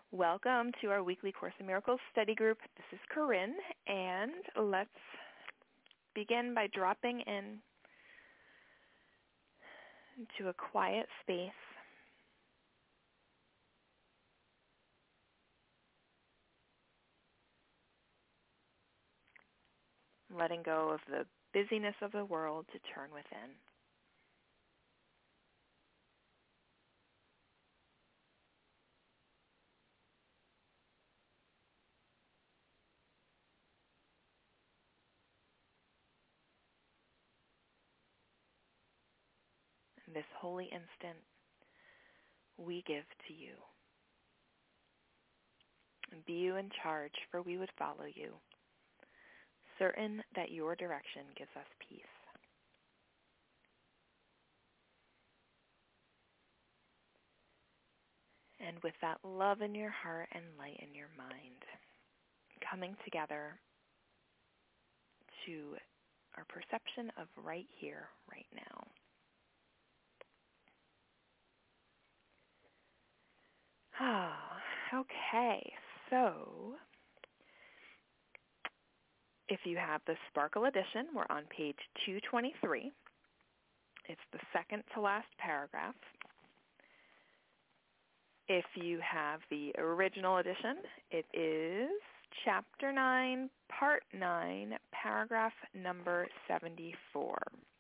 Welcome to our weekly Course in Miracles study group. This is Corinne, and let's begin by dropping into a quiet space. Letting go of the busyness of the world to turn within. In this holy instant, we give to you. And be you in charge, for we would follow you, certain that your direction gives us peace. And with that love in your heart and light in your mind, coming together to our perception of right here, right now. Okay, so if you have the Sparkle edition, we're on page 223. It's the second to last paragraph. If you have the original edition, it is chapter 9, part 9, paragraph number 74.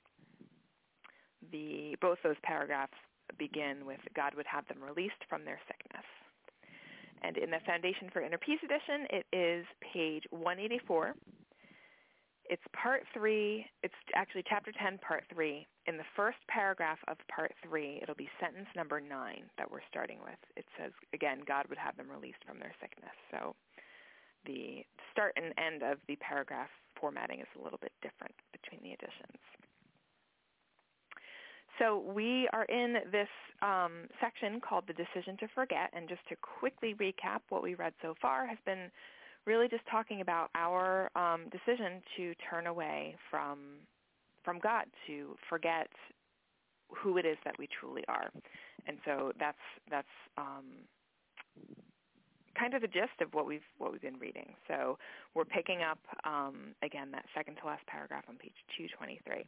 Both those paragraphs begin with God would have them released from their sickness. And in the Foundation for Inner Peace edition, it is page 184. It's part 3. It's actually chapter 10, part 3. In the first paragraph of part 3, it'll be sentence number 9 that we're starting with. It says, again, God would have them released from their sickness. So the start and end of the paragraph formatting is a little bit different between the editions. So we are in this section called The Decision to Forget, and just to quickly recap what we read so far has been really just talking about our decision to turn away from God, to forget who it is that we truly are. And so that's kind of the gist of what we've been reading. So we're picking up again that second to last paragraph on page 223.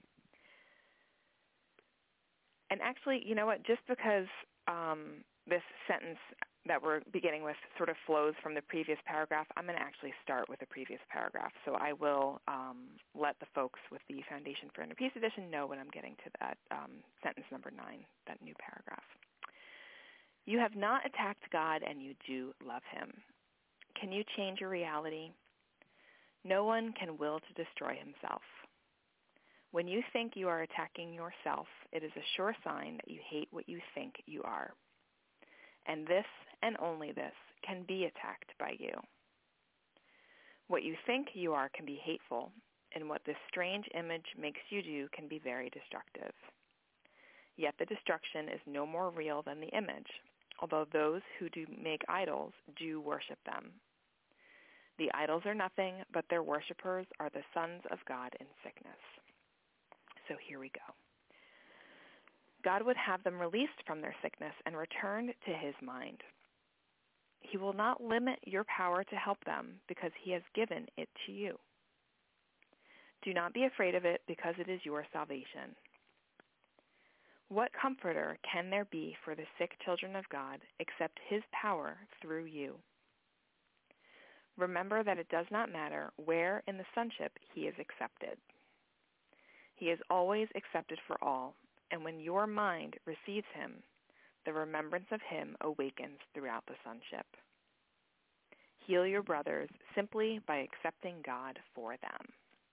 And actually, you know what, just because this sentence that we're beginning with sort of flows from the previous paragraph, I'm going to actually start with the previous paragraph. So I will let the folks with the Foundation for Inner Peace edition know when I'm getting to that sentence number 9, that new paragraph. You have not attacked God, and you do love him. Can you change your reality? No one can will to destroy himself. When you think you are attacking yourself, it is a sure sign that you hate what you think you are. And this, and only this, can be attacked by you. What you think you are can be hateful, and what this strange image makes you do can be very destructive. Yet the destruction is no more real than the image, although those who do make idols do worship them. The idols are nothing, but their worshippers are the sons of God in sickness. So here we go. God would have them released from their sickness and returned to his mind. He will not limit your power to help them because he has given it to you. Do not be afraid of it because it is your salvation. What comforter can there be for the sick children of God except his power through you? Remember that it does not matter where in the sonship he is accepted. He is always accepted for all, and when your mind receives him, the remembrance of him awakens throughout the sonship. Heal your brothers simply by accepting God for them.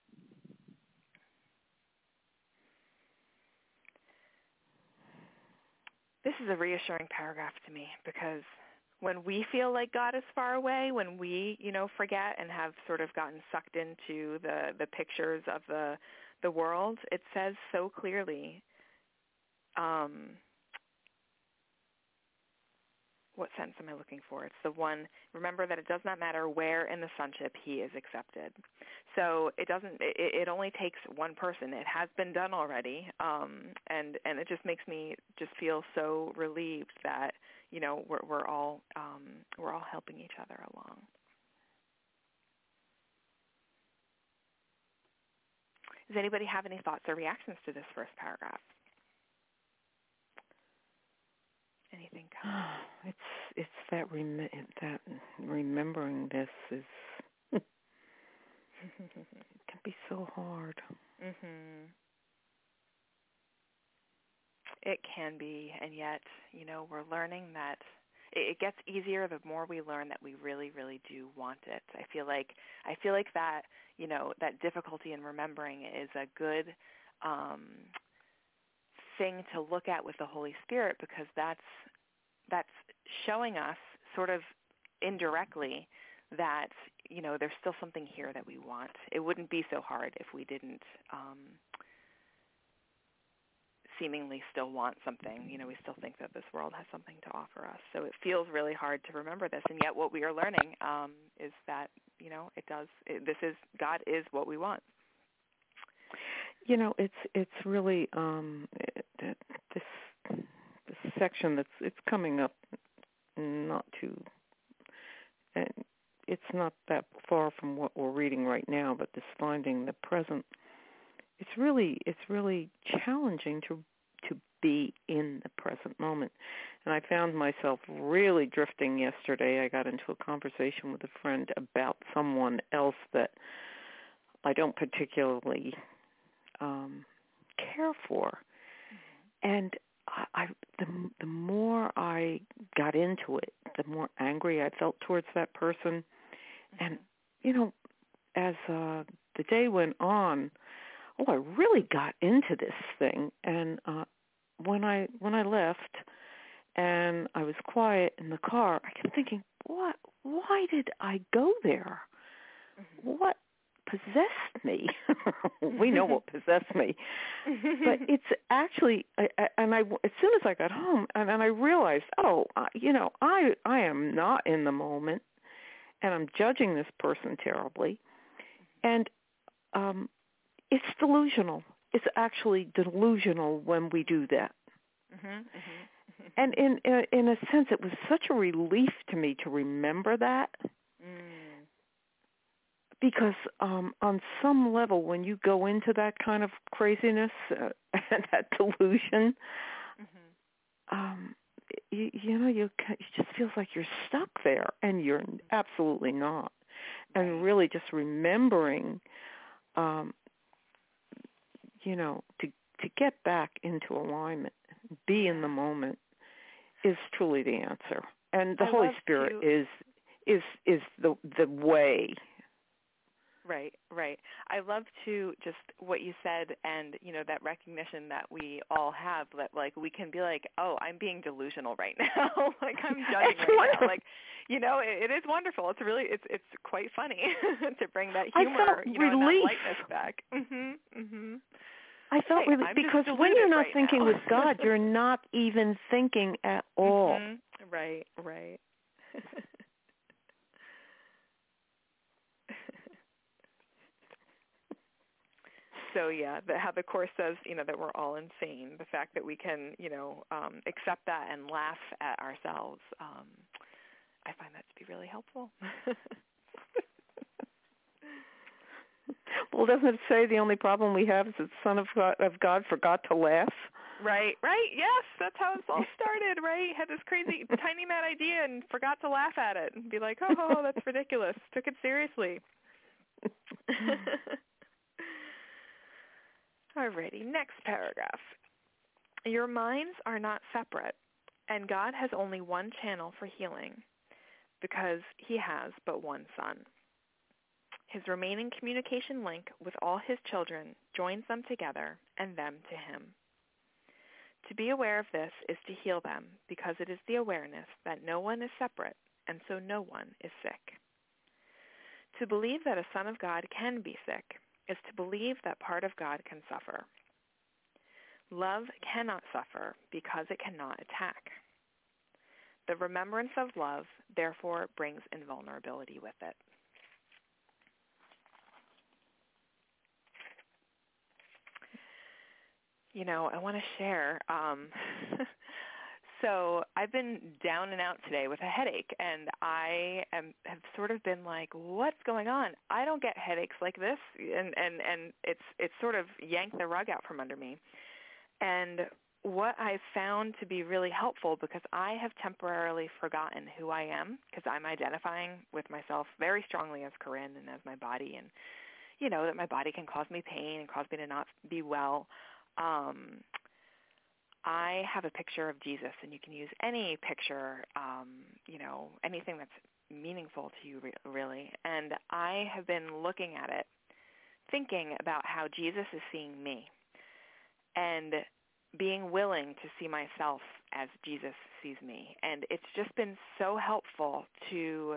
This is a reassuring paragraph to me because when we feel like God is far away, when we, forget and have sort of gotten sucked into the pictures of the world, it says so clearly, what sentence am I looking for? It's the one, remember that it does not matter where in the sonship he is accepted. So it only takes one person. It has been done already. And it just makes me just feel so relieved that, we're all helping each other along. Does anybody have any thoughts or reactions to this first paragraph? Anything come? It's that remembering this is it can be so hard. Mhm. It can be, and yet, we're learning that it gets easier the more we learn that we really, really do want it. I feel like that, that difficulty in remembering is a good thing to look at with the Holy Spirit, because that's showing us sort of indirectly that, there's still something here that we want. It wouldn't be so hard if we didn't seemingly still want something. We still think that this world has something to offer us. So it feels really hard to remember this, and yet what we are learning is that, God is what we want. It's really this section it's coming up not too, and it's not that far from what we're reading right now, but this finding the present. It's really challenging to be in the present moment. And I found myself really drifting yesterday. I got into a conversation with a friend about someone else that I don't particularly care for. And the more I got into it, the more angry I felt towards that person. And, as the day went on, I really got into this thing. And when I left and I was quiet in the car, I kept thinking, why did I go there? What possessed me? We know what possessed me. But it's actually, as soon as I got home, and I realized, I am not in the moment, and I'm judging this person terribly. And it's delusional. It's actually delusional when we do that. And in a sense, it was such a relief to me to remember that. Because on some level, when you go into that kind of craziness and that delusion, it just feels like you're stuck there, and you're absolutely not. And really just remembering, to get back into alignment, be in the moment, is truly the answer. And the Holy Spirit is the way. Right. I love to just what you said, and that recognition that we all have, that like we can be like, oh, I'm being delusional right now, like I'm judging right now, like it is wonderful. It's really it's quite funny to bring that humor, and that lightness back. I felt really, because when you're not thinking with God, you're not even thinking at all. Right. So how the Course says, that we're all insane. The fact that we can, accept that and laugh at ourselves, I find that to be really helpful. Well, doesn't it say the only problem we have is that the Son of God forgot to laugh? Right. Yes, that's how it's all started, right? Had this crazy, tiny mad idea and forgot to laugh at it and be like, oh, that's ridiculous. Took it seriously. Alrighty, next paragraph. Your minds are not separate, and God has only one channel for healing, because he has but one Son. His remaining communication link with all his children joins them together and them to him. To be aware of this is to heal them, because it is the awareness that no one is separate, and so no one is sick. To believe that a Son of God can be sick is to believe that part of God can suffer. Love cannot suffer because it cannot attack. The remembrance of love, therefore, brings invulnerability with it. I want to share So I've been down and out today with a headache, and have sort of been like, what's going on? I don't get headaches like this, and it's sort of yanked the rug out from under me. And what I found to be really helpful, because I have temporarily forgotten who I am, because I'm identifying with myself very strongly as Corinne and as my body, and that my body can cause me pain and cause me to not be well. I have a picture of Jesus, and you can use any picture, anything that's meaningful to you, really. And I have been looking at it, thinking about how Jesus is seeing me, and being willing to see myself as Jesus sees me. And it's just been so helpful to,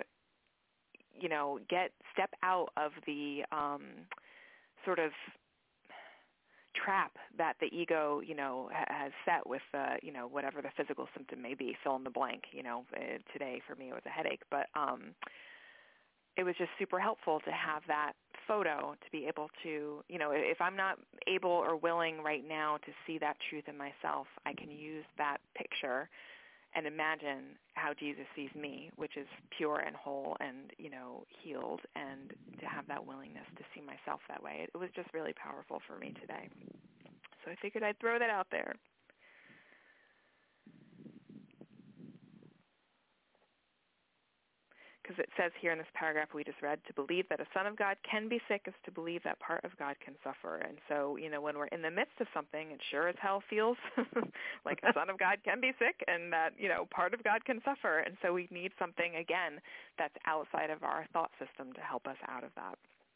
step out of the sort of trap that the ego, has set with, whatever the physical symptom may be, fill in the blank. Today for me it was a headache, but it was just super helpful to have that photo to be able to, if I'm not able or willing right now to see that truth in myself, I can use that picture and imagine how Jesus sees me, which is pure and whole and, healed, and to have that willingness to see myself that way. It was just really powerful for me today. So I figured I'd throw that out there. Because it says here in this paragraph we just read, to believe that a son of God can be sick is to believe that part of God can suffer. And so, when we're in the midst of something, it sure as hell feels like a son of God can be sick, and that, part of God can suffer. And so we need something, again, that's outside of our thought system to help us out of that.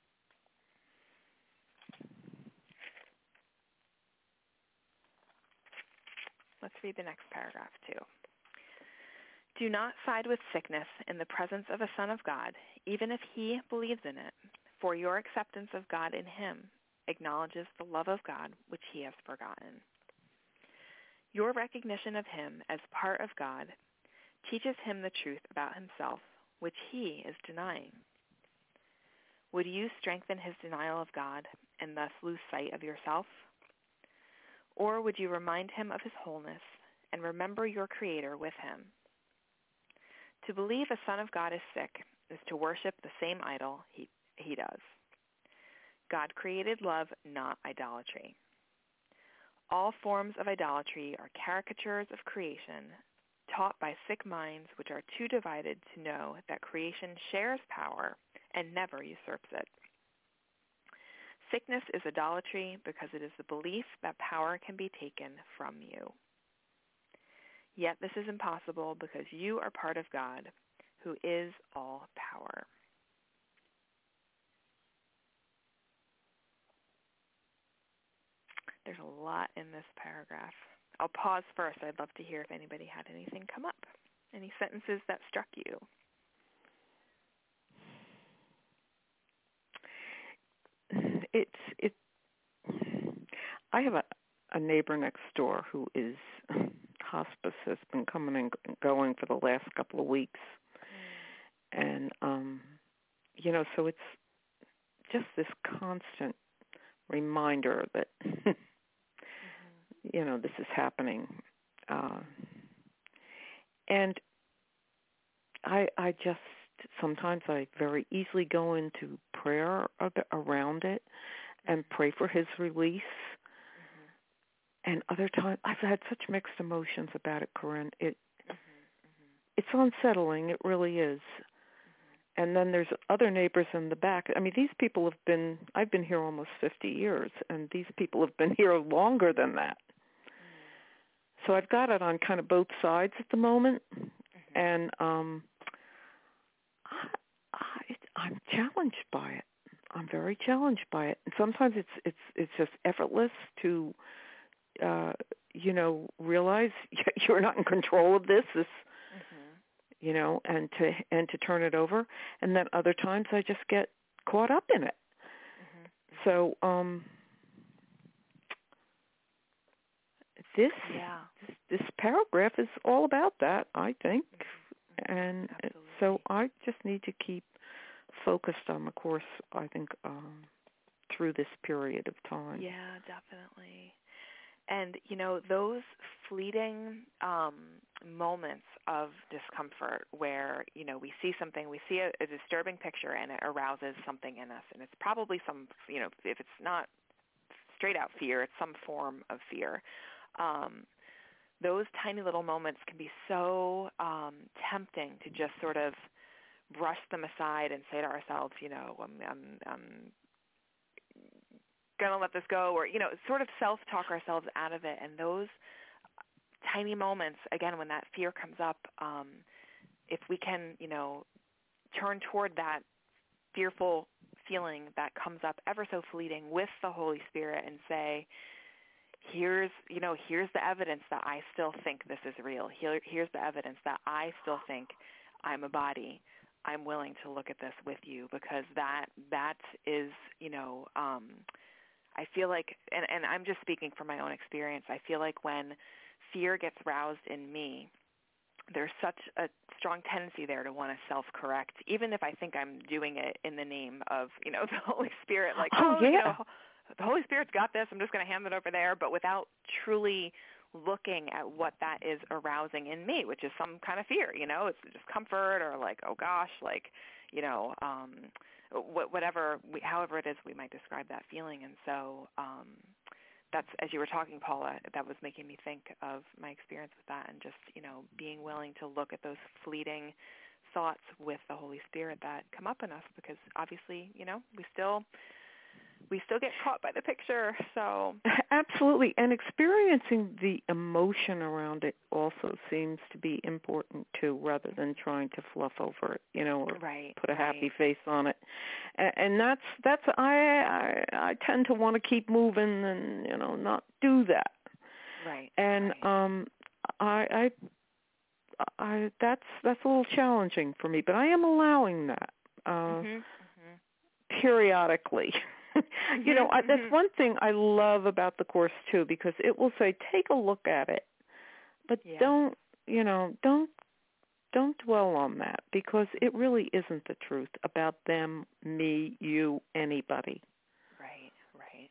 Let's read the next paragraph, too. Do not side with sickness in the presence of a son of God, even if he believes in it, for your acceptance of God in him acknowledges the love of God which he has forgotten. Your recognition of him as part of God teaches him the truth about himself, which he is denying. Would you strengthen his denial of God and thus lose sight of yourself? Or would you remind him of his wholeness and remember your Creator with him? To believe a son of God is sick is to worship the same idol he does. God created love, not idolatry. All forms of idolatry are caricatures of creation taught by sick minds which are too divided to know that creation shares power and never usurps it. Sickness is idolatry because it is the belief that power can be taken from you. Yet this is impossible because you are part of God, who is all power. There's a lot in this paragraph. I'll pause first. I'd love to hear if anybody had anything come up, any sentences that struck you. I have a neighbor next door who is hospice, has been coming and going for the last couple of weeks. And, so it's just this constant reminder that, this is happening. And I just, sometimes I very easily go into prayer around it and pray for his release. And other times, I've had such mixed emotions about it, Corinne. It's unsettling. It really is. And then there's other neighbors in the back. I mean, these people I've been here almost 50 years, and these people have been here longer than that. So I've got it on kind of both sides at the moment. And I'm challenged by it. I'm very challenged by it. And sometimes it's just effortless to realize you're not in control of this, and to turn it over. And then other times I just get caught up in it. So this paragraph is all about that, I think. And so I just need to keep focused on the course, I think, through this period of time. Yeah, definitely. And, those fleeting moments of discomfort where, we see something, we see a disturbing picture and it arouses something in us. And it's probably some, if it's not straight out fear, it's some form of fear. Those tiny little moments can be so tempting to just sort of brush them aside and say to ourselves, I'm going to let this go, or, sort of self-talk ourselves out of it. And those tiny moments, again, when that fear comes up, if we can, turn toward that fearful feeling that comes up ever so fleeting with the Holy Spirit and say, here's the evidence that I still think this is real. Here's the evidence that I still think I'm a body. I'm willing to look at this with you, because that is, I feel like, and I'm just speaking from my own experience, I feel like when fear gets roused in me, there's such a strong tendency there to want to self-correct, even if I think I'm doing it in the name of, the Holy Spirit, like, the Holy Spirit's got this, I'm just going to hand it over there, but without truly looking at what that is arousing in me, which is some kind of fear, it's discomfort, or like, oh gosh, like, however it is we might describe that feeling. And so that's, as you were talking, Paula, that was making me think of my experience with that, and just, being willing to look at those fleeting thoughts with the Holy Spirit that come up in us, because obviously, we still get caught by the picture. So absolutely, and experiencing the emotion around it also seems to be important too, rather than trying to fluff over it, or put a happy face on it. And that's I tend to want to keep moving and not do that. Right. And I that's a little challenging for me, but I am allowing that periodically. That's one thing I love about the Course too, because it will say, take a look at it, but don't dwell on that, because it really isn't the truth about them, me, you, anybody. Right.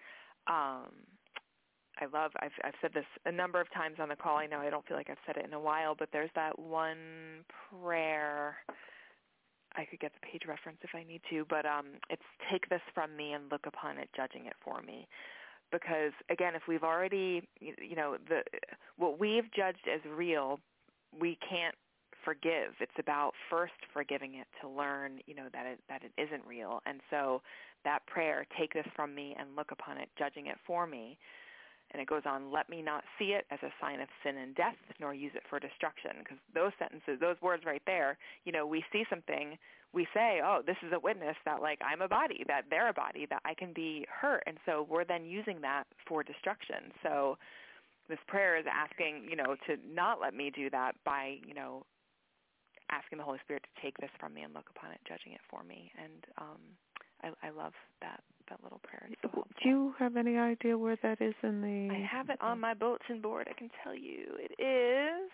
I've said this a number of times on the call. I know I don't feel like I've said it in a while, but there's that one prayer. I could get the page reference if I need to, but it's take this from me and look upon it, judging it for me. Because, again, if we've already, what we've judged as real, we can't forgive. It's about first forgiving it to learn, that it isn't real. And so that prayer, take this from me and look upon it, judging it for me. And it goes on, let me not see it as a sign of sin and death, nor use it for destruction. Because those sentences, those words right there, we see something, we say, oh, this is a witness that, like, I'm a body, that they're a body, that I can be hurt. And so we're then using that for destruction. So this prayer is asking, to not let me do that by, asking the Holy Spirit to take this from me and look upon it, judging it for me. And I love that little prayer. So do you have any idea where that is in the... I have it on my bulletin board. I can tell you. It is...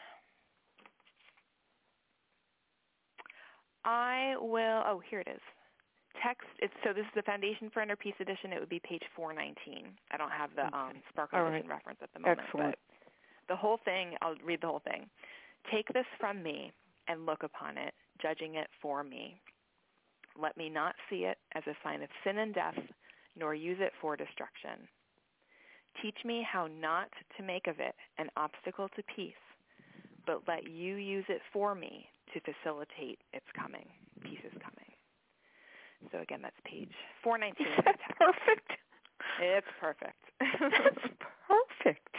here it is. Text, so this is the Foundation for Inner Peace edition. It would be page 419. I don't have the Sparkle edition reference at the moment. Excellent. But the whole thing, I'll read the whole thing. Take this from me and look upon it, judging it for me. Let me not see it as a sign of sin and death, nor use it for destruction. Teach me how not to make of it an obstacle to peace, but let you use it for me to facilitate its coming. Peace is coming. So again, that's page 419. Is that perfect? It's perfect. That's perfect.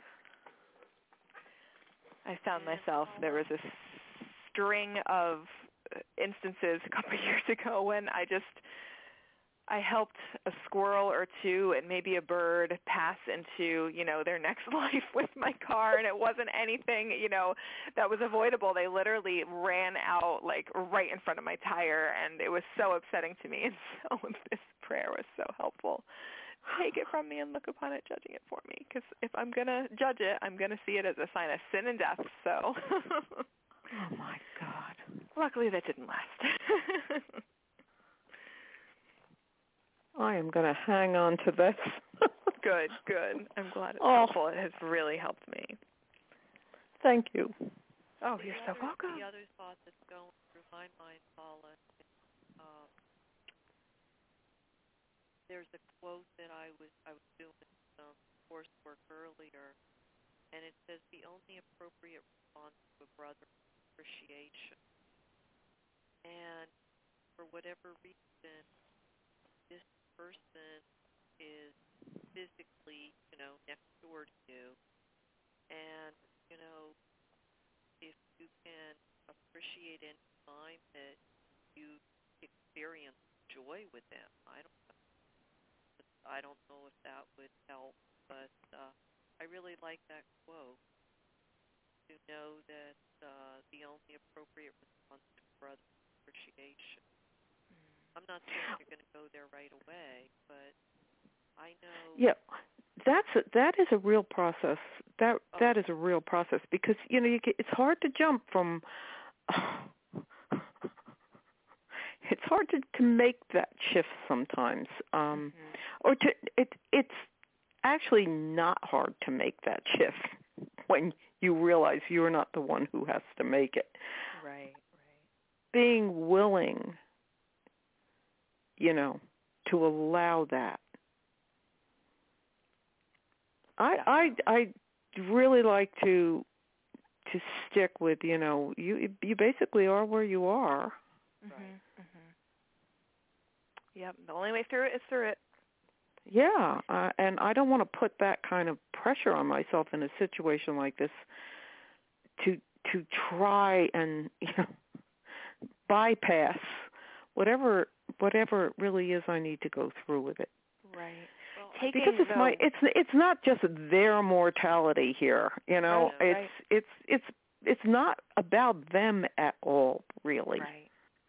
I found myself, there was a string of instances a couple of years ago when I helped a squirrel or two and maybe a bird pass into, their next life with my car, and it wasn't anything, that was avoidable. They literally ran out, like, right in front of my tire, and it was so upsetting to me. And so this prayer was so helpful. Take it from me and look upon it, judging it for me. Because if I'm going to judge it, I'm going to see it as a sign of sin and death. So, oh my God. Luckily that didn't last. I am going to hang on to this. Good. I'm glad it's Oh. helpful. It has really helped me. Thank you. Oh, you're so welcome. The other thought that's going through my mind, Paula, is, there's a quote that I was doing some coursework earlier, and it says the only appropriate response to a brother is appreciation. And for whatever reason, this person is physically, next door to you, and if you can appreciate any time that you experience joy with them, I don't know if that would help, but I really like that quote, to know that the only appropriate response to brother appreciation. I'm not saying you're going to go there right away, but I know. Yeah, that is a real process. That is a real process because it's hard to jump from. It's hard to make that shift sometimes, or it's actually not hard to make that shift when you realize you're not the one who has to make it. Right. Being willing, to allow that. I really like to stick with, you basically are where you are. Right. Yep. The only way through it is through it. Yeah, and I don't want to put that kind of pressure on myself in a situation like this to try and bypass whatever it really is I need to go through with it. Right. Well, because it's not just their mortality here, Right. It's not about them at all, really. Right.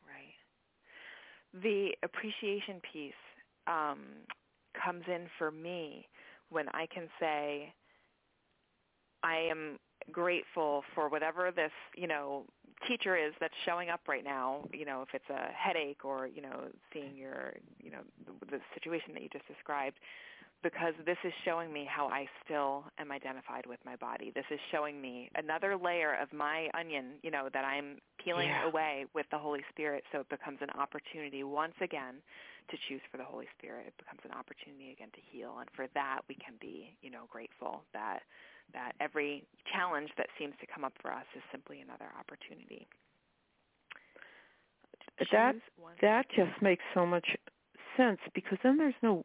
The appreciation piece comes in for me when I can say I am grateful for whatever this, teacher is that's showing up right now, if it's a headache or, seeing your, the situation that you just described, because this is showing me how I still am identified with my body. This is showing me another layer of my onion, that I'm peeling away with the Holy Spirit, so it becomes an opportunity once again to choose for the Holy Spirit. It becomes an opportunity again to heal, and for that we can be, grateful that every challenge that seems to come up for us is simply another opportunity. That just makes so much sense, because then there's no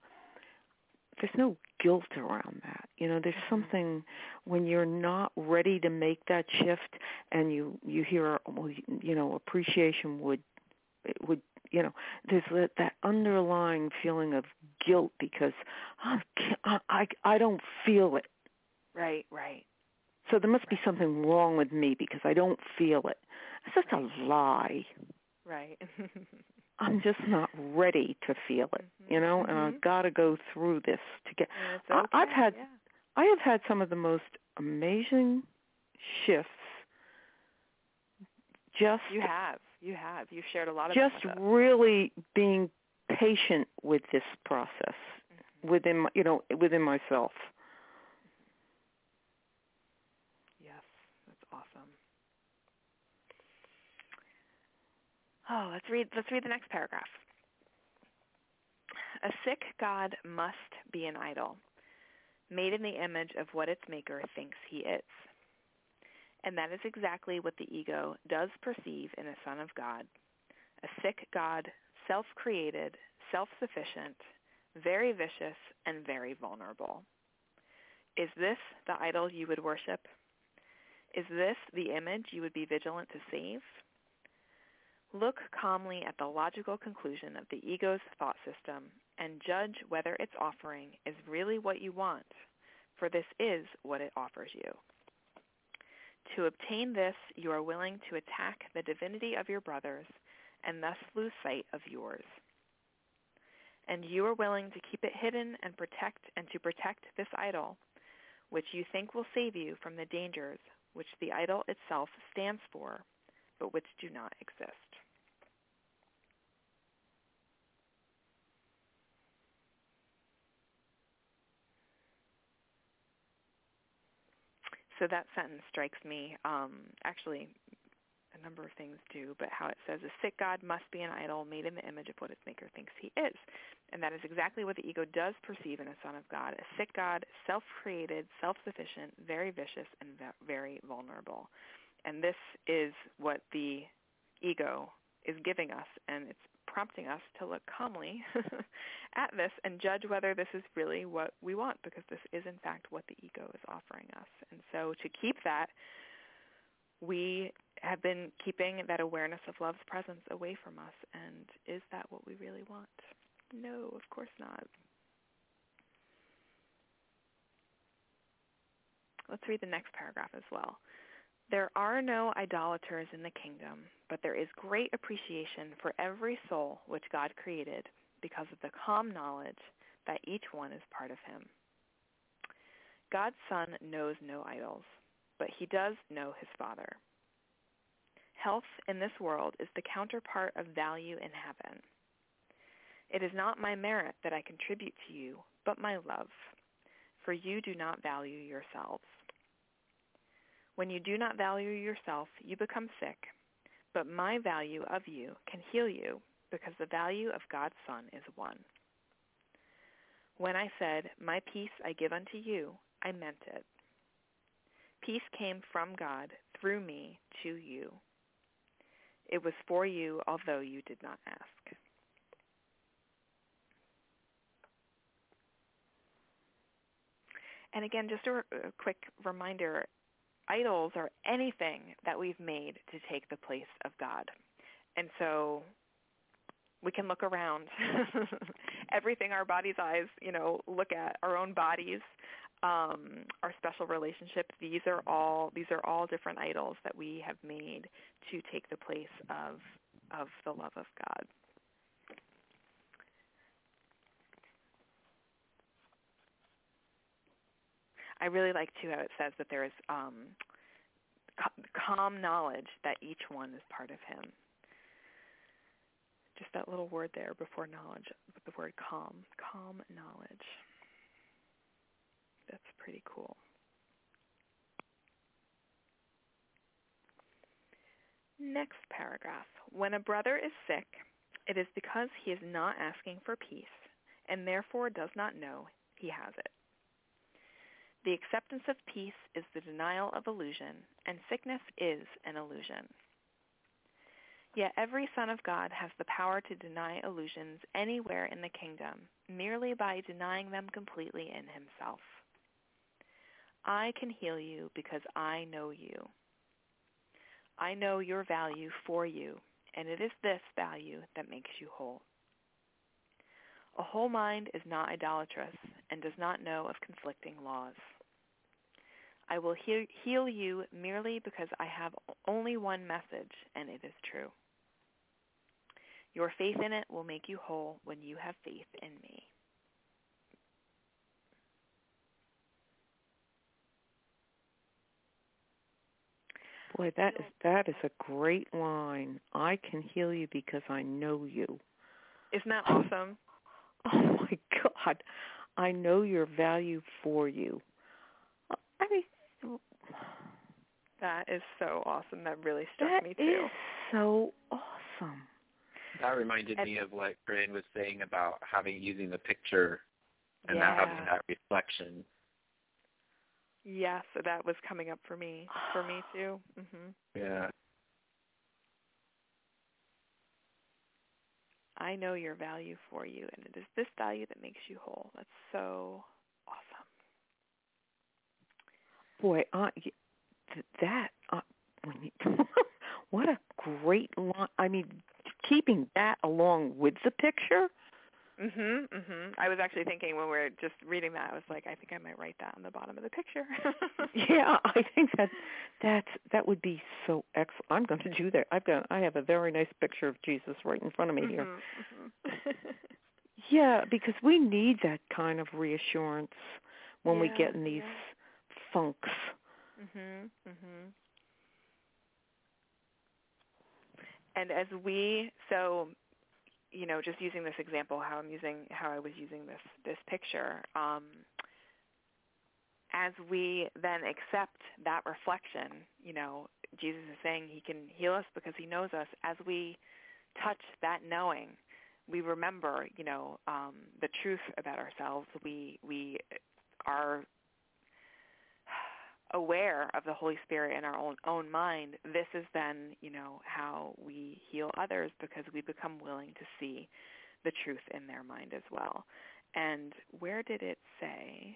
guilt around that. There's something when you're not ready to make that shift, and you hear, appreciation would there's that underlying feeling of guilt because I don't feel it. Right. So there must be something wrong with me because I don't feel it. It's just a lie. Right. I'm just not ready to feel it, and I've got to go through this to get. Okay. I have had some of the most amazing shifts. You have. You've shared a lot of just really being patient with this process within myself. Yes, that's awesome. Oh, let's read the next paragraph. A sick God must be an idol, made in the image of what its maker thinks he is. And that is exactly what the ego does perceive in a son of God, a sick God, self-created, self-sufficient, very vicious, and very vulnerable. Is this the idol you would worship? Is this the image you would be vigilant to save? Look calmly at the logical conclusion of the ego's thought system and judge whether its offering is really what you want, for this is what it offers you. To obtain this, you are willing to attack the divinity of your brothers and thus lose sight of yours. And you are willing to keep it hidden and to protect this idol, which you think will save you from the dangers which the idol itself stands for, but which do not exist. So that sentence strikes me. Actually, a number of things do, but how it says, a sick God must be an idol made in the image of what his maker thinks he is. And that is exactly what the ego does perceive in a son of God, a sick God, self-created, self-sufficient, very vicious, and very vulnerable. And this is what the ego is giving us, and it's prompting us to look calmly at this and judge whether this is really what we want, because this is in fact what the ego is offering us. And so to keep that, we have been keeping that awareness of love's presence away from us. And is that what we really want? No, of course not. Let's read the next paragraph as well. There are no idolaters in the kingdom, but there is great appreciation for every soul which God created because of the calm knowledge that each one is part of him. God's Son knows no idols, but he does know his Father. Health in this world is the counterpart of value in heaven. It is not my merit that I contribute to you, but my love, for you do not value yourselves. When you do not value yourself, you become sick, but my value of you can heal you, because the value of God's Son is one. When I said, my peace I give unto you, I meant it. Peace came from God through me to you. It was for you, although you did not ask. And again, just a quick reminder, idols are anything that we've made to take the place of God. And so we can look around. Everything our body's eyes, look at, our own bodies, our special relationships, these are all different idols that we have made to take the place of the love of God. I really like, too, how it says that there is calm knowledge that each one is part of him. Just that little word there before knowledge, with the word calm knowledge. That's pretty cool. Next paragraph. When a brother is sick, it is because he is not asking for peace, and therefore does not know he has it. The acceptance of peace is the denial of illusion, and sickness is an illusion. Yet every son of God has the power to deny illusions anywhere in the kingdom, merely by denying them completely in himself. I can heal you because I know you. I know your value for you, and it is this value that makes you whole. A whole mind is not idolatrous and does not know of conflicting laws. I will heal you merely because I have only one message, and it is true. Your faith in it will make you whole when you have faith in me. Boy, that is a great line. I can heal you because I know you. Isn't that awesome? Oh my God. I know your value for you. I mean, that is so awesome. That really struck me too. That is so awesome. That reminded me of what Corinne was saying about using the picture and not having that reflection. Yes, that was coming up for me too. Mm-hmm. Yeah. I know your value for you, and it is this value that makes you whole. That's so awesome. Boy, what a great line. I mean, keeping that along with the picture. I was actually thinking when we were just reading that, I was like, I think I might write that on the bottom of the picture. Yeah, I think that would be so excellent. I'm going to do that. I have a very nice picture of Jesus right in front of me here. Yeah, because we need that kind of reassurance when we get in these funks. And as just using this example, how I was using this picture, as we then accept that reflection, Jesus is saying he can heal us because he knows us. As we touch that knowing, we remember, the truth about ourselves. We are aware of the Holy Spirit in our own mind. This is then, how we heal others, because we become willing to see the truth in their mind as well. And where did it say?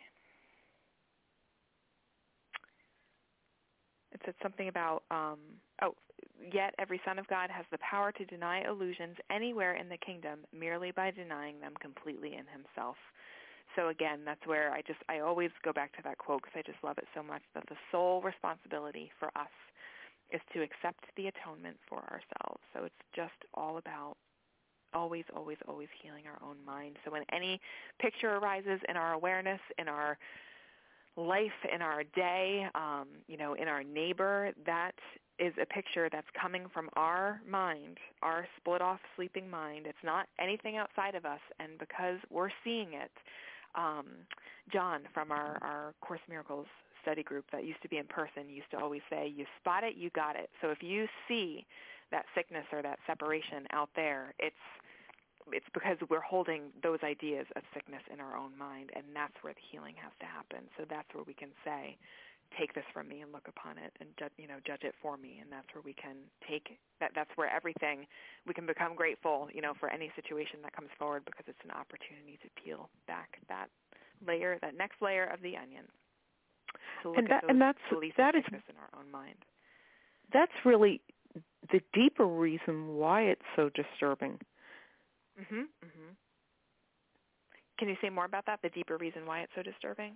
It said something about, yet every son of God has the power to deny illusions anywhere in the kingdom merely by denying them completely in himself. So again, that's where I always go back to that quote, because I just love it so much, that the sole responsibility for us is to accept the atonement for ourselves. So it's just all about always, always, always healing our own mind. So when any picture arises in our awareness, in our life, in our day, in our neighbor, that is a picture that's coming from our mind, our split-off sleeping mind. It's not anything outside of us. And because we're seeing it, John from our Course in Miracles study group that used to be in person used to always say, you spot it, you got it. So if you see that sickness or that separation out there, it's because we're holding those ideas of sickness in our own mind, and that's where the healing has to happen. So that's where we can say, take this from me and look upon it and judge it for me. And that's where we can take that. That's where everything, we can become grateful, for any situation that comes forward, because it's an opportunity to peel back that layer, that next layer of the onion. To look at those beliefs and sickness in our own mind. That's really the deeper reason why it's so disturbing. Mhm. Mhm. Can you say more about that? The deeper reason why it's so disturbing?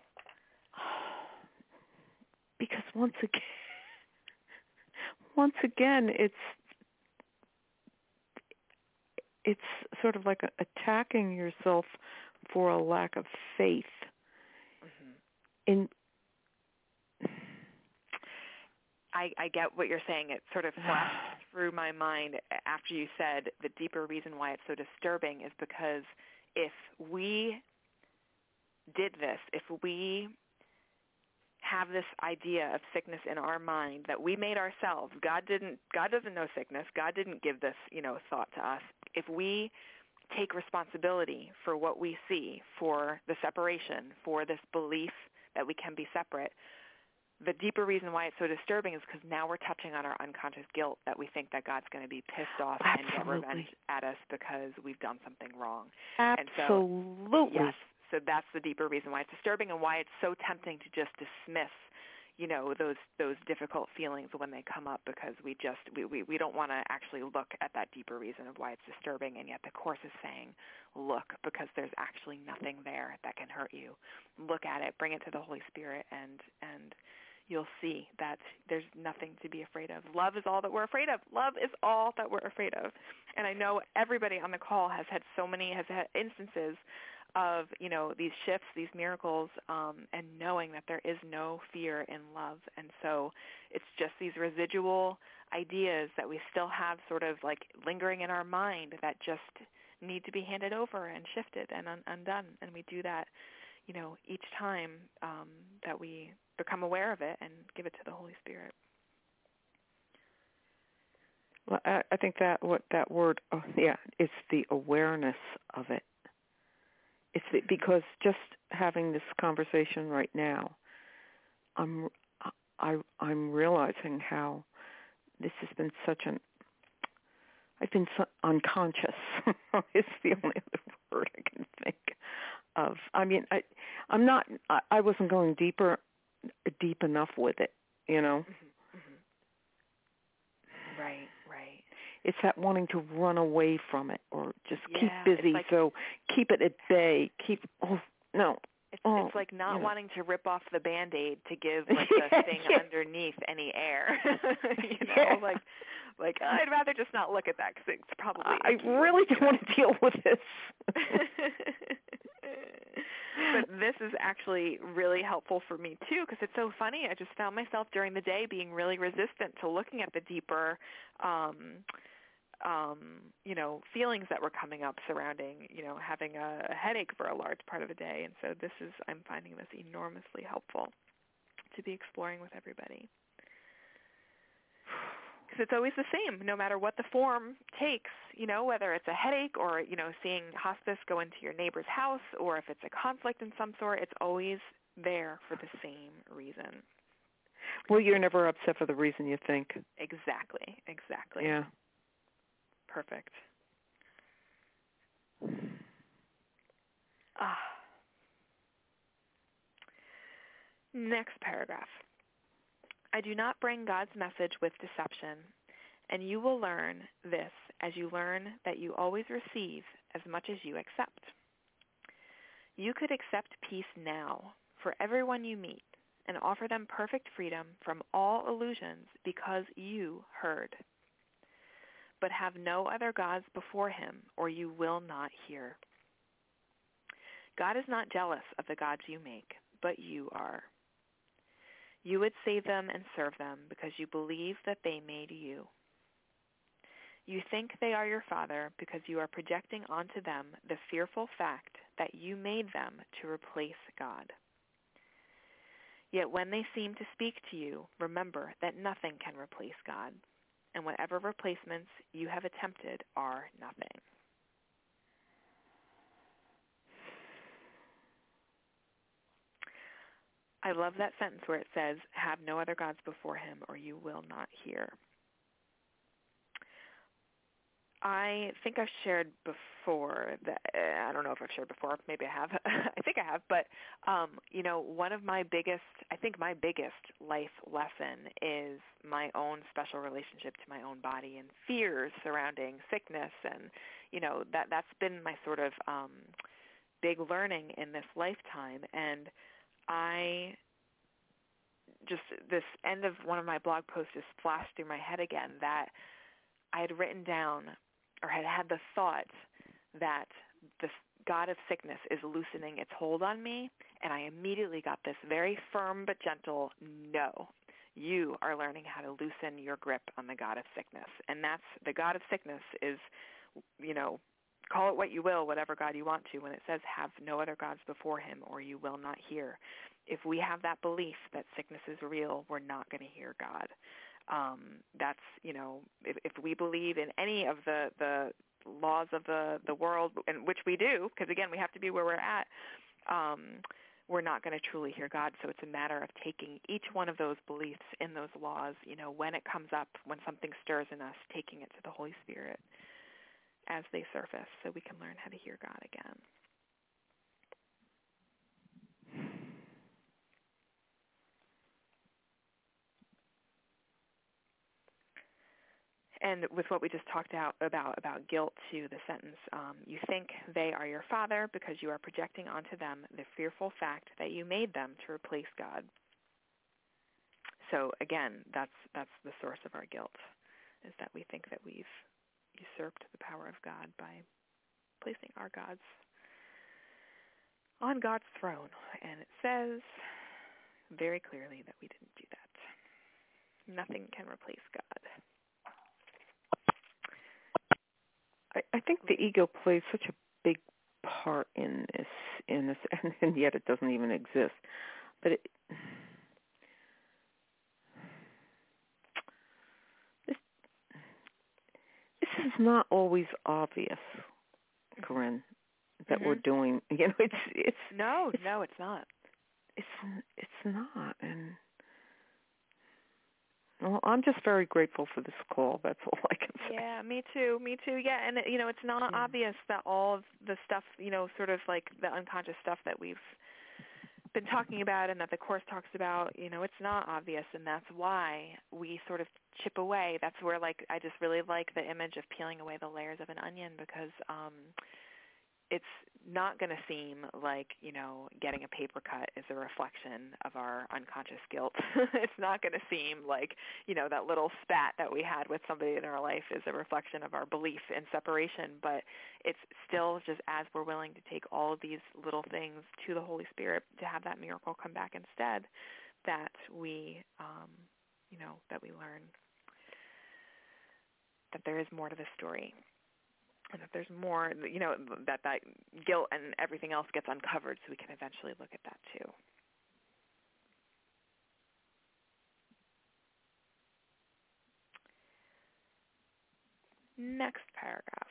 Because once again, it's sort of like attacking yourself for a lack of faith. Mm-hmm. I get what you're saying. It sort of flashed through my mind after you said the deeper reason why it's so disturbing is because if we did this, if we have this idea of sickness in our mind that we made ourselves, God doesn't know sickness. God didn't give this, thought to us. If we take responsibility for what we see, for the separation, for this belief that we can be separate, the deeper reason why it's so disturbing is because now we're touching on our unconscious guilt, that we think that God's going to be pissed off and get revenge at us because we've done something wrong. Absolutely. Yes. So that's the deeper reason why it's disturbing, and why it's so tempting to just dismiss, those difficult feelings when they come up, because we don't want to actually look at that deeper reason of why it's disturbing. And yet the Course is saying, look, because there's actually nothing there that can hurt you. Look at it, bring it to the Holy Spirit, and you'll see that there's nothing to be afraid of. Love is all that we're afraid of. Love is all that we're afraid of. And I know everybody on the call has had instances of, these shifts, these miracles, and knowing that there is no fear in love. And so it's just these residual ideas that we still have sort of like lingering in our mind that just need to be handed over and shifted and undone. And we do that, each time that we become aware of it and give it to the Holy Spirit. Well, I think that word, it's the awareness of it. It's because just having this conversation right now, I'm realizing how this has been I've been so unconscious. It's the only other word I can think of. I mean, I wasn't going deep enough with it, Mm-hmm. Mm-hmm. Right. It's that wanting to run away from it or just keep busy, so keep it at bay. It's like not wanting to rip off the Band-Aid to give the thing underneath any air. Like I'd rather just not look at that because it's probably I really don't want to deal with this. But this is actually really helpful for me too, because it's so funny. I just found myself during the day being really resistant to looking at the deeper feelings that were coming up surrounding, having a headache for a large part of the day. And so I'm finding this enormously helpful. to be exploring with everybody. Because it's always the same, no matter what the form takes, whether it's a headache or, seeing hospice go into your neighbor's house, or if it's a conflict in some sort, it's always there for the same reason. Well, you're never upset for the reason you think. Exactly. Yeah. Perfect. Next paragraph. I do not bring God's message with deception, and you will learn this as you learn that you always receive as much as you accept. You could accept peace now for everyone you meet and offer them perfect freedom from all illusions because you heard. But have no other gods before him, or you will not hear. God is not jealous of the gods you make, but you are. You would save them and serve them because you believe that they made you. You think they are your father because you are projecting onto them the fearful fact that you made them to replace God. Yet when they seem to speak to you, remember that nothing can replace God, and whatever replacements you have attempted are nothing. I love that sentence where it says, have no other gods before him or you will not hear. I think I've shared before that, I don't know if I've shared before, maybe I have, I think I have, but, one of my biggest life lesson is my own special relationship to my own body and fears surrounding sickness, and, that's been my sort of big learning in this lifetime, and this end of one of my blog posts just flashed through my head again that I had written down or had the thought that the god of sickness is loosening its hold on me, and I immediately got this very firm but gentle, no, you are learning how to loosen your grip on the god of sickness. And that's, the god of sickness is, call it what you will, whatever God you want to, when it says have no other gods before him or you will not hear. If we have that belief that sickness is real, we're not going to hear God. That's, if we believe in any of the laws of the world, and which we do, because again, we have to be where we're at, we're not going to truly hear God. So it's a matter of taking each one of those beliefs in those laws, when it comes up, when something stirs in us, taking it to the Holy Spirit as they surface so we can learn how to hear God again. And with what we just talked about guilt too, the sentence, you think they are your father because you are projecting onto them the fearful fact that you made them to replace God. So again, that's the source of our guilt, is that we think that we've usurped the power of God by placing our gods on God's throne. And it says very clearly that we didn't do that. Nothing can replace God. I think the ego plays such a big part in this, and yet it doesn't even exist. But this is not always obvious, Corinne, that we're doing. It's no, it's not. It's not, and. Well, I'm just very grateful for this call. That's all I can say. Yeah, me too. Yeah, and it's not obvious that all of the stuff, sort of like the unconscious stuff that we've been talking about and that the Course talks about, it's not obvious, and that's why we sort of chip away. That's where, I just really like the image of peeling away the layers of an onion, because it's not going to seem like, getting a paper cut is a reflection of our unconscious guilt. It's not going to seem like, that little spat that we had with somebody in our life is a reflection of our belief in separation. But it's still just, as we're willing to take all of these little things to the Holy Spirit to have that miracle come back instead, that we, that we learn that there is more to the story. And that there's more, that guilt and everything else gets uncovered, so we can eventually look at that too. Next paragraph.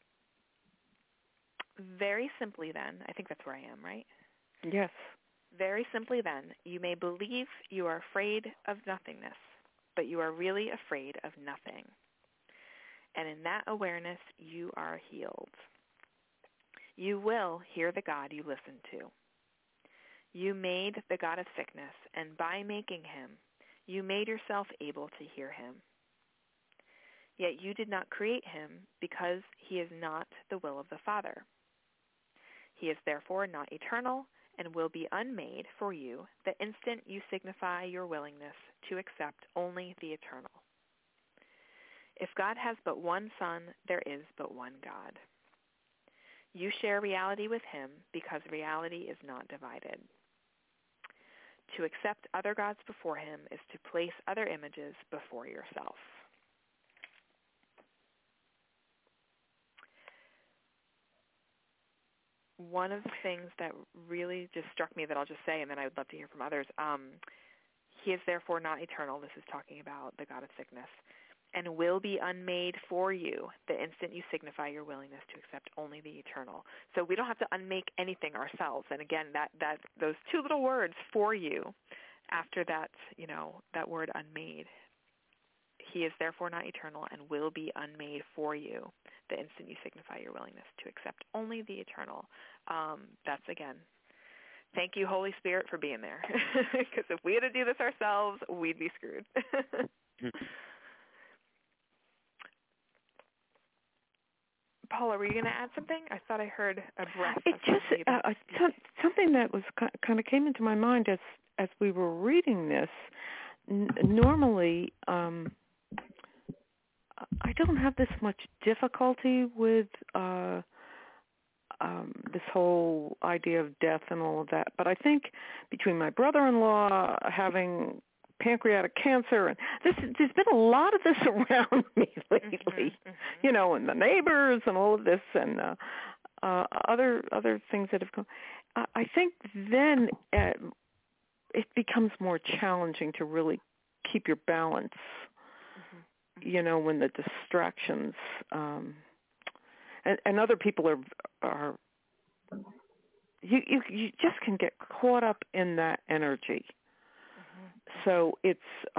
Very simply then, I think that's where I am, right? Yes. Very simply then, you may believe you are afraid of nothingness, but you are really afraid of nothing. And in that awareness, you are healed. You will hear the God you listen to. You made the God of sickness, and by making him, you made yourself able to hear him. Yet you did not create him because he is not the will of the Father. He is therefore not eternal and will be unmade for you the instant you signify your willingness to accept only the eternal. If God has but one Son, there is but one God. You share reality with him because reality is not divided. To accept other gods before him is to place other images before yourself. One of the things that really just struck me that I'll just say, and then I would love to hear from others, he is therefore not eternal. This is talking about the God of sickness, and will be unmade for you the instant you signify your willingness to accept only the eternal. So we don't have to unmake anything ourselves. And again, that those two little words, for you, after that, that word unmade. He is therefore not eternal and will be unmade for you the instant you signify your willingness to accept only the eternal. That's, again, thank you, Holy Spirit, for being there. Because if we had to do this ourselves, we'd be screwed. Paula, were you going to add something? I thought I heard a breath. It just something that was kind of came into my mind as we were reading this. Normally, I don't have this much difficulty with this whole idea of death and all of that, but I think between my brother-in-law having pancreatic cancer, and there's been a lot of this around me lately, and the neighbors and all of this, and other things that have come. I think then it becomes more challenging to really keep your balance. When the distractions and other people are you just can get caught up in that energy. So this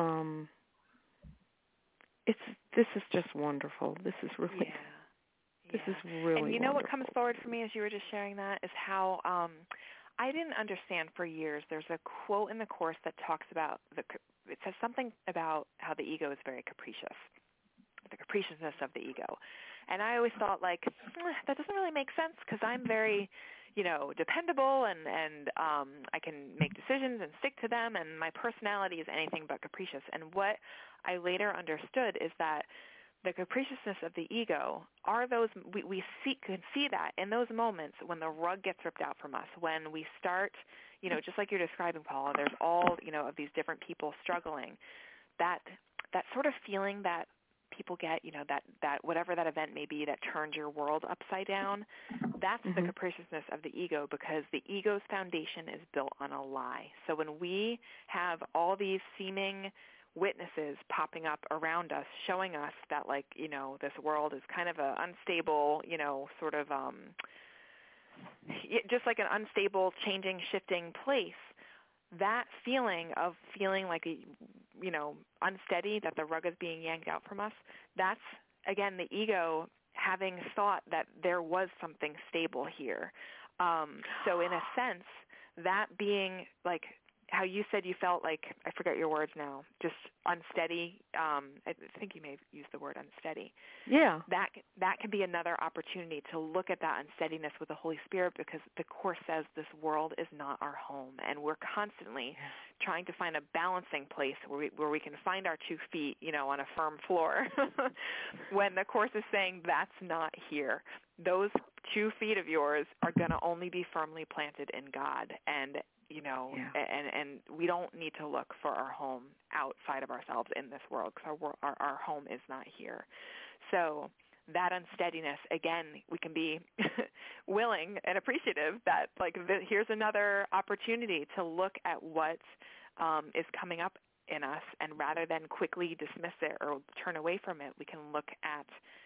is just wonderful. This is really this is really and wonderful. What comes forward for me as you were just sharing that is how I didn't understand for years. There's a quote in the Course that talks about it says something about how the ego is very capricious, the capriciousness of the ego. And I always thought, that doesn't really make sense because I'm very, dependable and I can make decisions and stick to them, and my personality is anything but capricious. And what I later understood is that the capriciousness of the ego are those, we can see that in those moments when the rug gets ripped out from us, when we start, just like you're describing, Paula, there's all, of these different people struggling, that sort of feeling that people get, that whatever that event may be that turns your world upside down, that's the capriciousness of the ego, because the ego's foundation is built on a lie. So when we have all these seeming witnesses popping up around us, showing us that, this world is kind of a unstable, sort of just like an unstable, changing, shifting place, that feeling of feeling like, unsteady, that the rug is being yanked out from us, that's, again, the ego having thought that there was something stable here. So in a sense, that being how you said you felt like, I forget your words now, just unsteady. I think you may have used the word unsteady. Yeah. That can be another opportunity to look at that unsteadiness with the Holy Spirit, because the Course says this world is not our home, and we're constantly trying to find a balancing place where we can find our 2 feet, on a firm floor. When the Course is saying that's not here. Those 2 feet of yours are going to only be firmly planted in God, and and we don't need to look for our home outside of ourselves in this world, because our home is not here. So that unsteadiness, again, we can be willing and appreciative that here's another opportunity to look at what is coming up in us, and rather than quickly dismiss it or turn away from it, we can look at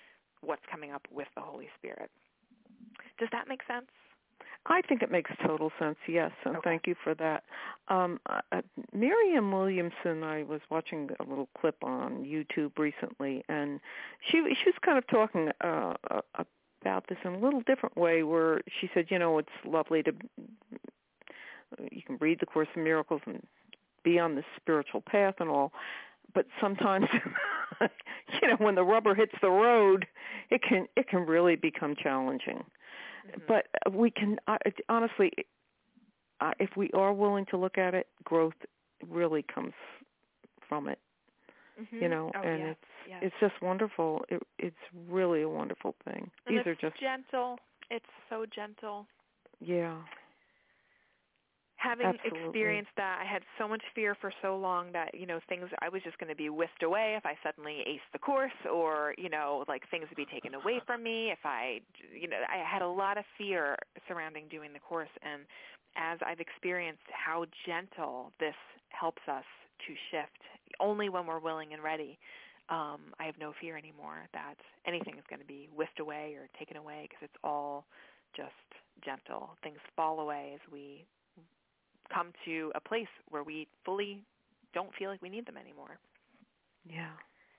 what's coming up with the Holy Spirit. Does that make sense? I think it makes total sense, yes, and Okay. thank you for that. Miriam Williamson, I was watching a little clip on YouTube recently, and she was kind of talking about this in a little different way, where she said, it's lovely to, you can read the Course in Miracles and be on the spiritual path and all, but sometimes, when the rubber hits the road, it can really become challenging. Mm-hmm. But we can, honestly, if we are willing to look at it, growth really comes from it. Mm-hmm. And yes, it's just wonderful. It's really a wonderful thing. And These are just gentle. It's so gentle. Yeah. Having Absolutely. experienced that, I had so much fear for so long that, things, I was just going to be whisked away if I suddenly aced the course, or, things would be taken away from me if I had a lot of fear surrounding doing the course. And as I've experienced how gentle this helps us to shift, only when we're willing and ready, I have no fear anymore that anything is going to be whisked away or taken away, because it's all just gentle. Things fall away as we come to a place where we fully don't feel like we need them anymore. Yeah.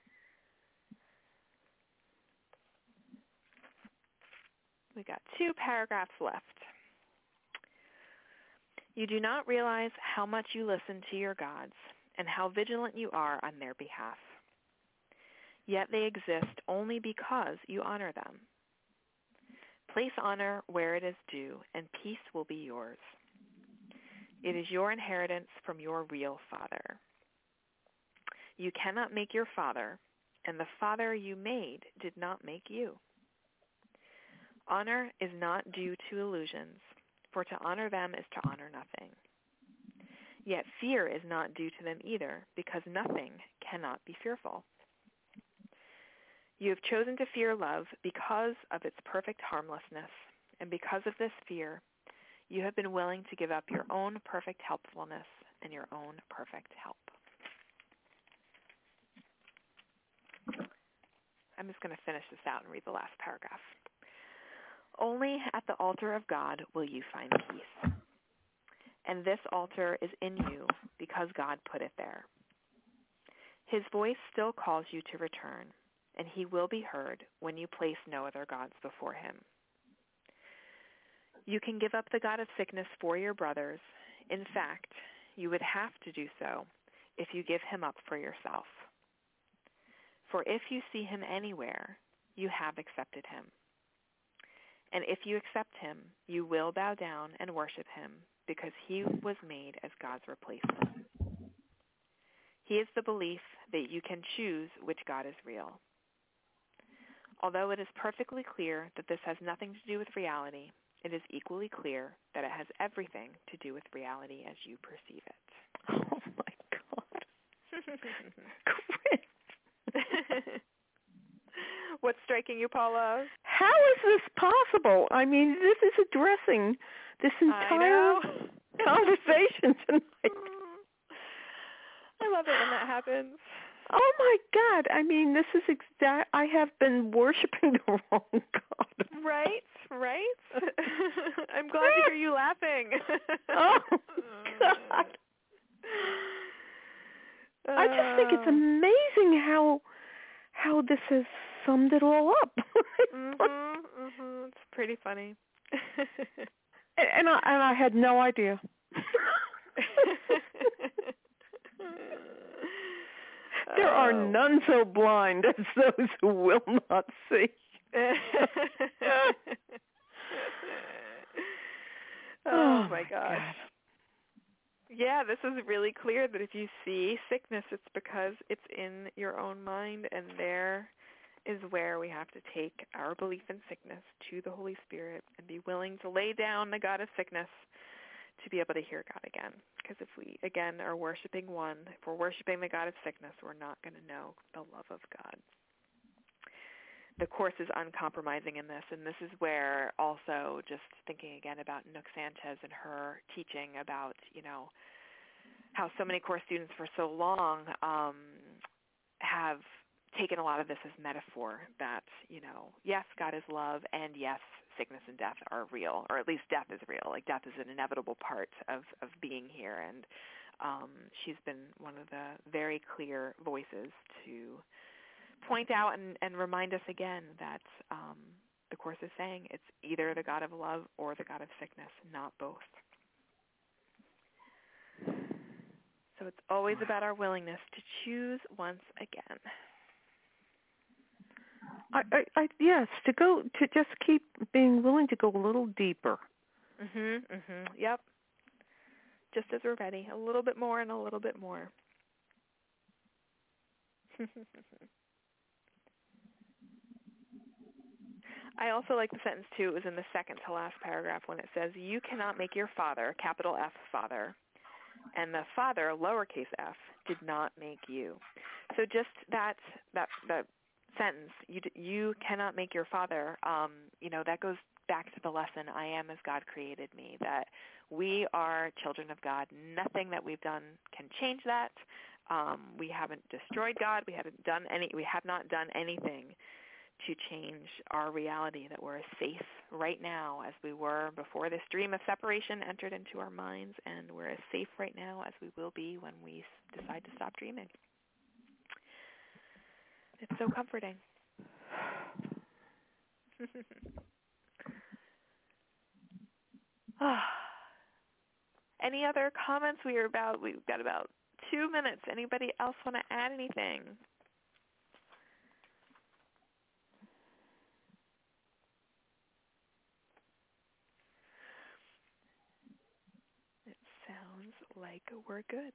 We got 2 paragraphs left. You do not realize how much you listen to your gods and how vigilant you are on their behalf. Yet they exist only because you honor them. Place honor where it is due, and peace will be yours. It is your inheritance from your real Father. You cannot make your Father, and the Father you made did not make you. Honor is not due to illusions, for to honor them is to honor nothing. Yet fear is not due to them either, because nothing cannot be fearful. You have chosen to fear love because of its perfect harmlessness, and because of this fear, you have been willing to give up your own perfect helpfulness and your own perfect help. I'm just going to finish this out and read the last paragraph. Only at the altar of God will you find peace. And this altar is in you because God put it there. His voice still calls you to return, and he will be heard when you place no other gods before him. You can give up the god of sickness for your brothers. In fact, you would have to do so if you give him up for yourself. For if you see him anywhere, you have accepted him. And if you accept him, you will bow down and worship him, because he was made as God's replacement. He is the belief that you can choose which God is real. Although it is perfectly clear that this has nothing to do with reality, it is equally clear that it has everything to do with reality as you perceive it. Oh, my God. Great. What's striking you, Paula? How is this possible? I mean, this is addressing this entire conversation tonight. I love it when that happens. Oh, my God. I mean, this is I have been worshiping the wrong God. Right? I'm glad to hear you laughing. Oh, God. I just think it's amazing how this has summed it all up. It's pretty funny. and I had no idea. There are none so blind as those who will not see. Oh my gosh. Yeah, this is really clear that if you see sickness, it's because it's in your own mind, and there is where we have to take our belief in sickness to the Holy Spirit and be willing to lay down the god of sickness to be able to hear God again. Because if we, again, are worshiping one, if we're worshiping the god of sickness, we're not going to know the love of God. The Course is uncompromising in this, and this is where also just thinking again about Nook Sanchez and her teaching about, how so many Course students for so long have taken a lot of this as metaphor, that, yes, God is love, and yes, sickness and death are real, or at least death is real. Like death is an inevitable part of being here, and she's been one of the very clear voices to point out and remind us again that the Course is saying it's either the God of love or the God of sickness, not both. So it's always about our willingness to choose once again. Yes, to just keep being willing to go a little deeper. Yep. Just as we're ready, a little bit more and a little bit more. I also like the sentence, too. It was in the second to last paragraph when it says, you cannot make your Father, capital F, Father, and the Father, lowercase f, did not make you. So just that sentence, you cannot make your Father, that goes back to the lesson, I am as God created me, that we are children of God. Nothing that we've done can change that. We haven't destroyed God. We have not done anything to change our reality, that we're as safe right now as we were before this dream of separation entered into our minds, and we're as safe right now as we will be when we decide to stop dreaming. It's so comforting. Any other comments? We've got about 2 minutes. Anybody else want to add anything? It sounds like we're good.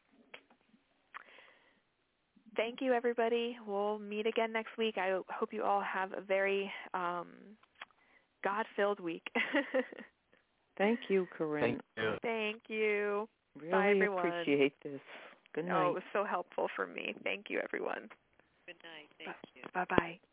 Thank you, everybody. We'll meet again next week. I hope you all have a very God-filled week. Thank you, Corinne. Thank you. Really Bye, everyone. appreciate this. Good night. Oh, it was so helpful for me. Thank you, everyone. Good night. Thank you. Bye-bye.